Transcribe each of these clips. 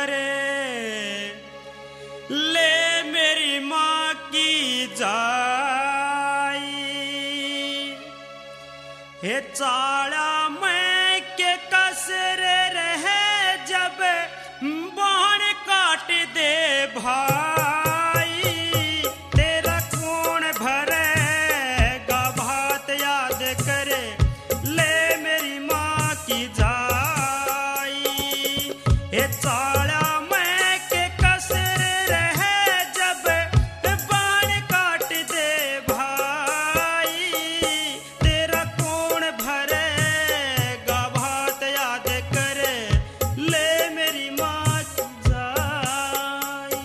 भरे, ले मेरी माँ की जाई। हे चाड़ा मैं के कसर रहे जब बाण काट दे भाई, तेरा कौन भरेगा भात याद करे, ले मेरी माँ की जाई। हे चाड़ा मैं के कसर रहे जब बाण काट दे भाई, तेरा कौन भरेगा भात याद करे, ले मेरी माँ की जाई।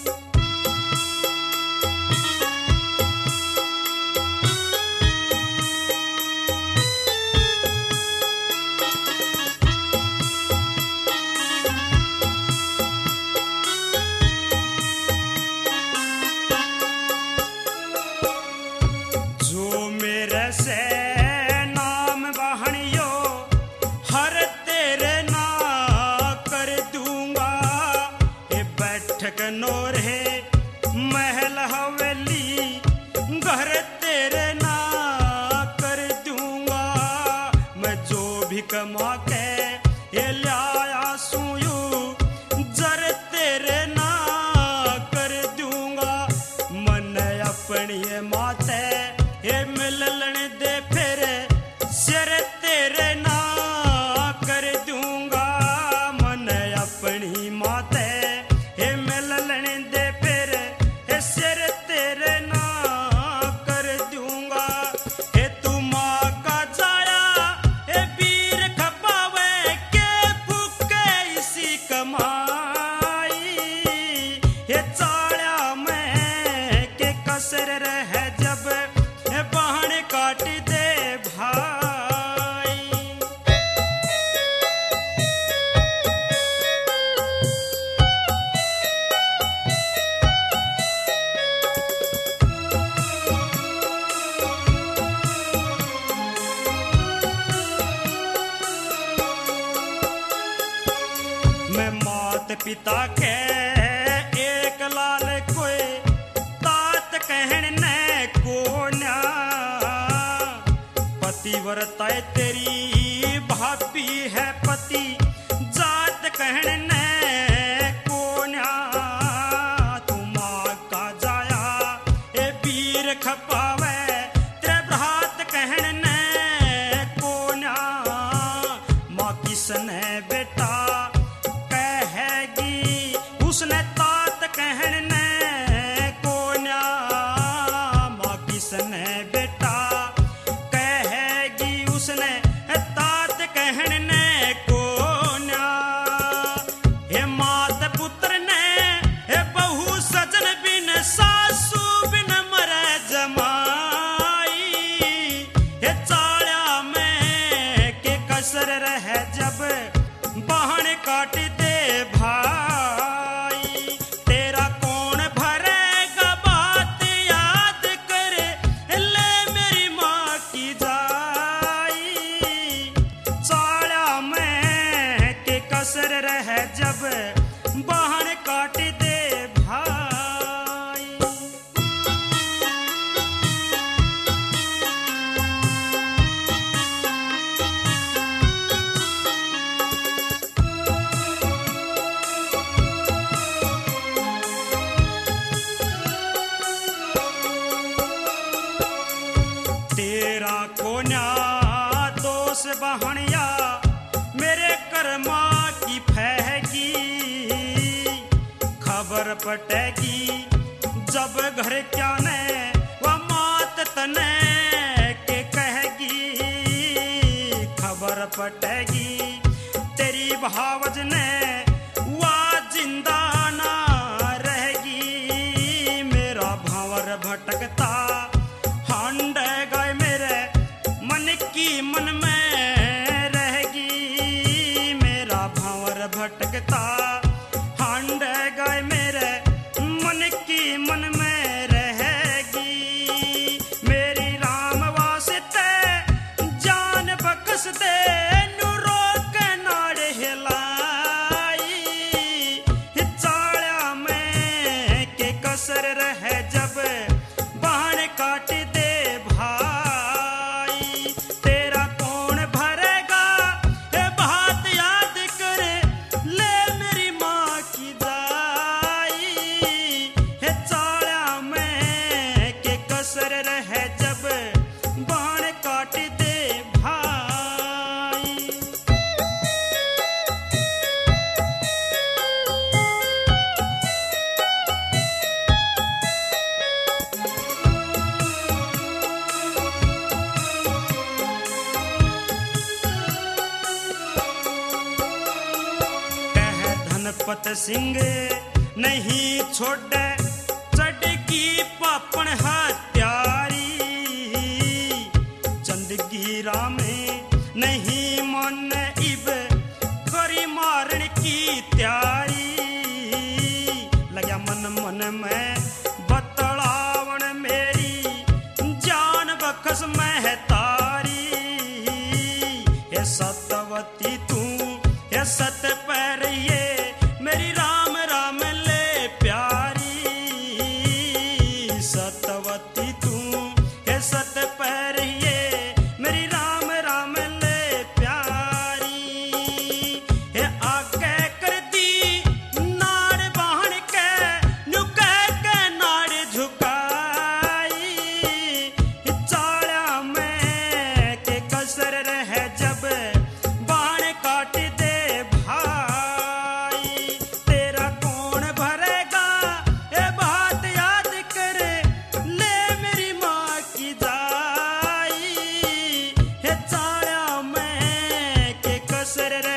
जो मेरे से नाम बहनियो हर तेरे ना कर दूंगा, ये बैठक नोरे महल हवेली घर तेरे ना कर दूंगा। मैं जो भी कमा के ये लाया सुयू जर तेरे ना कर दूंगा। मन अपनी माते ये मिलन दे फिर सिर तेरे ना कर दूंगा। मन अपनी माते ये मिलन दे फिर सिर तेरे ना कर दूंगा। हे तू माँ का जाया ये वीर खपावे के फूके इसी कमाई, ये चाड़ा मैं के कसर रह जब बाण काट दे भाई। मैं मात पिता के एक लाल कोई तात कहने को ना, पतिव्रता तेरी भाभी है पति जात कहने को ना। तू माँ का जाया ए वीर खपावे तेरे भ्रात कहने को ना। माँ किसने बेटा कहेगी उसने तात कहने को ना। माँ किसने बेटा कहेगी उसने तात कहने को ना। हे मात पुत्र ने हे बहू सजन बिन सासू बिन मरे जमाई, हे चाड़ा में के कसर रह जब बाण काट दे भाई, तेरा कौन भरेगा बात याद करे, ले मेरी माँ की जाई। चाड़ा में के कसर रह जब बाण काट दे भाई। तेरा कोन्या दोष बहनिया मेरे कर्मा की फैगी, खबर पटेगी जब घर क्या ने वह मात तने के कहेगी। खबर पटेगी तेरी भावज ने वह जिंदा ना रहेगी। मेरा भावर भटकता हांड गए मेरे मन की मन में रहेगी। मेरा भावर भटकता हांड गए मेरे मन की मन में रहेगी। मेरी राम वास्ते जान बख्श दे नु रोक नाड़ हिला जब बाण काट दे भाई। धनपत सिंह नहीं छोड़े चढ़गी पापन हत्यारी। चंदगीरा में नहीं मन इब करी मारन की तैयारी। लगा मन मन में बतलावन मेरी जान बखस में है तारी। ये सतवती तू ये सत पर ये मेरी राम राम ले प्यारी। सतवती तू ये सत पर ये मेरी राम राम ले प्यारी। ये आगे कर दी नाड़ बाहन के नुके के नाड़ झुकाई। चाड़ा में के कसर रह जब बाण काट दे सर